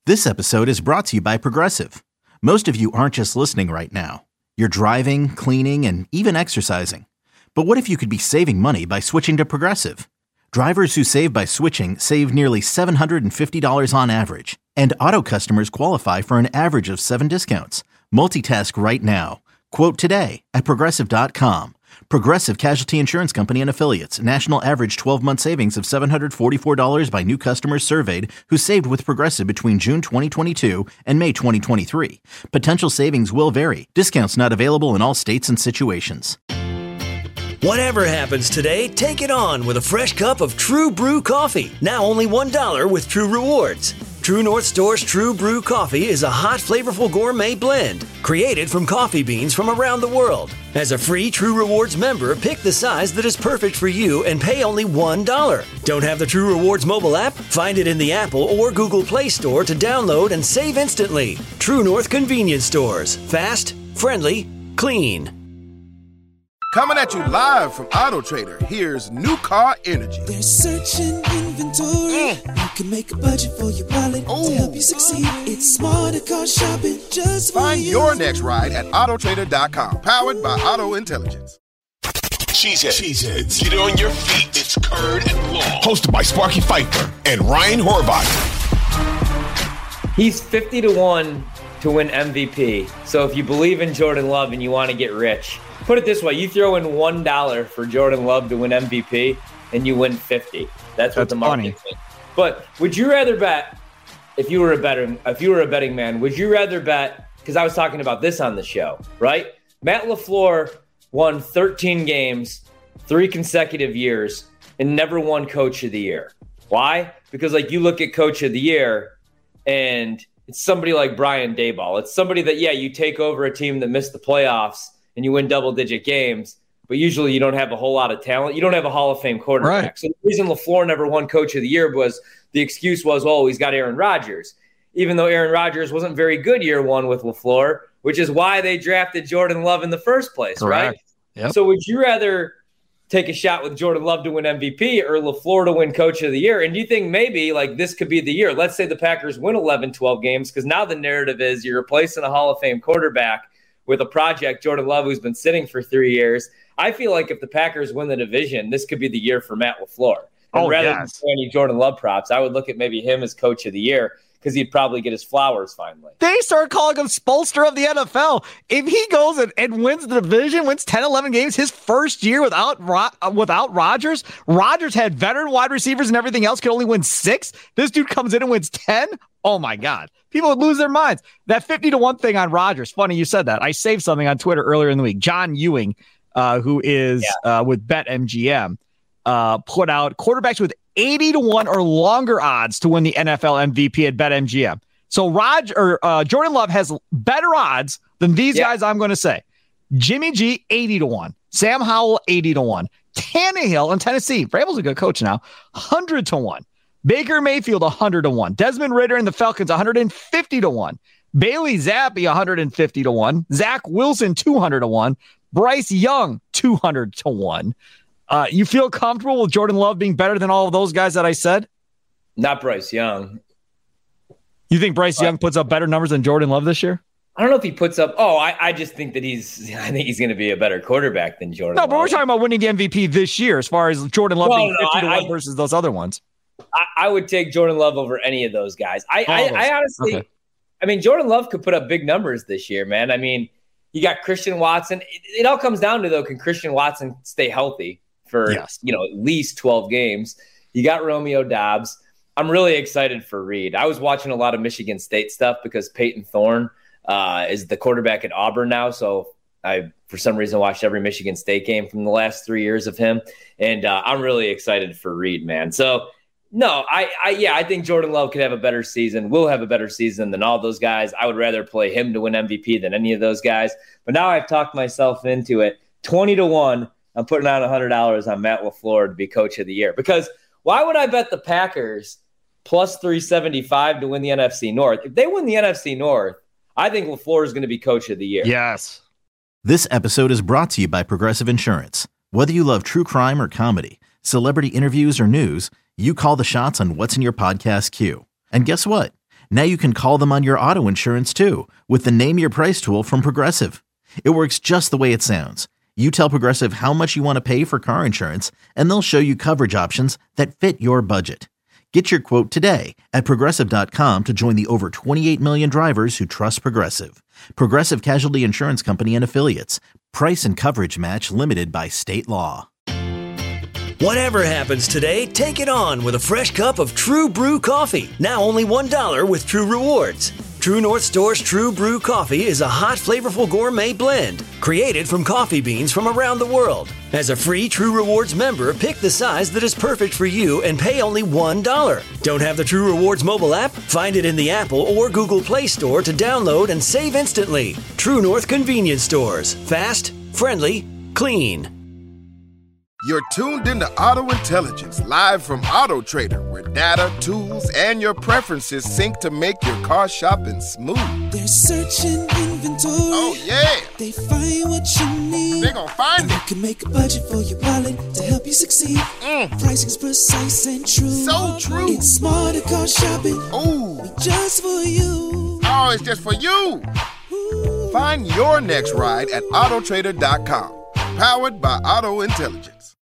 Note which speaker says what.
Speaker 1: This episode is brought to you by Progressive. Most of you aren't just listening right now. You're driving, cleaning, and even exercising. But what if you could be saving money by switching to Progressive? Drivers who save by switching save nearly $750 on average. And auto customers qualify for an average of 7 discounts. Multitask right now. Quote today at Progressive.com. Progressive Casualty Insurance Company and Affiliates. National average 12-month savings of $744 by new customers surveyed who saved with Progressive between June 2022 and May 2023. Potential savings will vary. Discounts not available in all states and situations.
Speaker 2: Whatever happens today, take it on with a fresh cup of True Brew coffee. Now only $1 with True Rewards. True North Store's True Brew coffee is a hot, flavorful gourmet blend created from coffee beans from around the world. As a free True Rewards member, pick the size that is perfect for you and pay only $1. Don't have the True Rewards mobile app? Find it in the Apple or Google Play Store to download and save instantly. True North Convenience Stores. Fast, friendly, clean.
Speaker 3: Coming at you live from Auto Trader, here's New Car Energy.
Speaker 4: They're searching inventory. You can make a budget for your wallet to help you succeed. It's smarter car shopping just for
Speaker 3: Find
Speaker 4: you.
Speaker 3: your next ride at Autotrader.com. Powered by Auto Intelligence.
Speaker 5: Cheeseheads. Get on your feet. It's Curd and Long. Hosted by Sparky Fifer and Ryan Horvath.
Speaker 6: He's 50-1 to win MVP. So if you believe in Jordan Love and you want to get rich, put it this way, you throw in $1 for Jordan Love to win MVP, and you win 50. That's what the market thinks. But would you rather bet, if you were a betting man, would you rather bet, because I was talking about this on the show, right? Matt LaFleur won 13 games, 3 consecutive years, and never won Coach of the Year. Why? Because you look at Coach of the Year, and it's somebody like Brian Daboll. It's somebody that, you take over a team that missed the playoffs, and you win double-digit games, but usually you don't have a whole lot of talent. You don't have a Hall of Fame quarterback. Right. So the reason LaFleur never won Coach of the Year was the excuse was, he's got Aaron Rodgers, even though Aaron Rodgers wasn't very good year one with LaFleur, which is why they drafted Jordan Love in the first place, correct. Right?
Speaker 7: Yep.
Speaker 6: So would you rather take a shot with Jordan Love to win MVP or LaFleur to win Coach of the Year? And do you think maybe this could be the year? Let's say the Packers win 11, 12 games, because now the narrative is you're replacing a Hall of Fame quarterback with a project, Jordan Love, who's been sitting for 3 years. I feel like if the Packers win the division, this could be the year for Matt LaFleur. And rather than any Jordan Love props, I would look at maybe him as Coach of the Year because he'd probably get his flowers finally.
Speaker 7: They start calling him Spolster of the NFL. If he goes and wins the division, wins 10, 11 games, his first year without Rodgers, Rodgers had veteran wide receivers and everything else, could only win 6. This dude comes in and wins 10. Oh, my God. People would lose their minds. That 50-1 thing on Rodgers, funny you said that. I saved something on Twitter earlier in the week. John Ewing, who is with BetMGM, put out quarterbacks with 80-1 or longer odds to win the NFL MVP at BetMGM. So Jordan Love has better odds than these guys I'm going to say. Jimmy G, 80-1. Sam Howell, 80-1. Tannehill in Tennessee. Vrabel's a good coach now. 100-1. Baker Mayfield, 100-1. Desmond Ridder and the Falcons, 150-1. Bailey Zappi, 150-1. Zach Wilson, 200-1. Bryce Young, 200-1. You feel comfortable with Jordan Love being better than all of those guys that I said?
Speaker 6: Not Bryce Young.
Speaker 7: You think Bryce Young puts up better numbers than Jordan Love this year?
Speaker 6: I don't know if he puts up. I just think that he's going to be a better quarterback than Jordan Love.
Speaker 7: No, but we're talking about winning the MVP this year as far as Jordan Love being 50-1 versus those other ones.
Speaker 6: I would take Jordan Love over any of those guys. I honestly, okay. Jordan Love could put up big numbers this year, man. You got Christian Watson. It all comes down to, though, can Christian Watson stay healthy for at least 12 games? You got Romeo Doubs. I'm really excited for Reed. I was watching a lot of Michigan State stuff because Peyton Thorne is the quarterback at Auburn now. So I, for some reason, watched every Michigan State game from the last 3 years of him. And I'm really excited for Reed, man. So, no, I think Jordan Love could have a better season, will have a better season than all those guys. I would rather play him to win MVP than any of those guys. But now I've talked myself into it. 20-1, I'm putting out $100 on Matt LaFleur to be Coach of the Year. Because why would I bet the Packers plus 375 to win the NFC North? If they win the NFC North, I think LaFleur is going to be Coach of the Year.
Speaker 7: Yes.
Speaker 1: This episode is brought to you by Progressive Insurance. Whether you love true crime or comedy, celebrity interviews or news, you call the shots on what's in your podcast queue. And guess what? Now you can call them on your auto insurance too with the Name Your Price tool from Progressive. It works just the way it sounds. You tell Progressive how much you want to pay for car insurance, and they'll show you coverage options that fit your budget. Get your quote today at Progressive.com to join the over 28 million drivers who trust Progressive. Progressive Casualty Insurance Company and Affiliates. Price and coverage match limited by state law.
Speaker 2: Whatever happens today, take it on with a fresh cup of True Brew coffee. Now only $1 with True Rewards. True North Store's True Brew coffee is a hot, flavorful gourmet blend created from coffee beans from around the world. As a free True Rewards member, pick the size that is perfect for you and pay only $1. Don't have the True Rewards mobile app? Find it in the Apple or Google Play Store to download and save instantly. True North Convenience Stores. Fast, friendly, clean.
Speaker 3: You're tuned into Auto Intelligence, live from Auto Trader, where data, tools, and your preferences sync to make your car shopping smooth.
Speaker 4: They're searching inventory.
Speaker 3: Oh, yeah.
Speaker 4: They find what you need.
Speaker 3: They're gonna find it.
Speaker 4: You can make a budget for your wallet to help you succeed. Pricing's precise and true.
Speaker 3: So true.
Speaker 4: It's smarter car shopping.
Speaker 3: Ooh.
Speaker 4: Just for you.
Speaker 3: Oh, it's just for you.
Speaker 4: Ooh.
Speaker 3: Find your next ride at Autotrader.com. Powered by Auto Intelligence.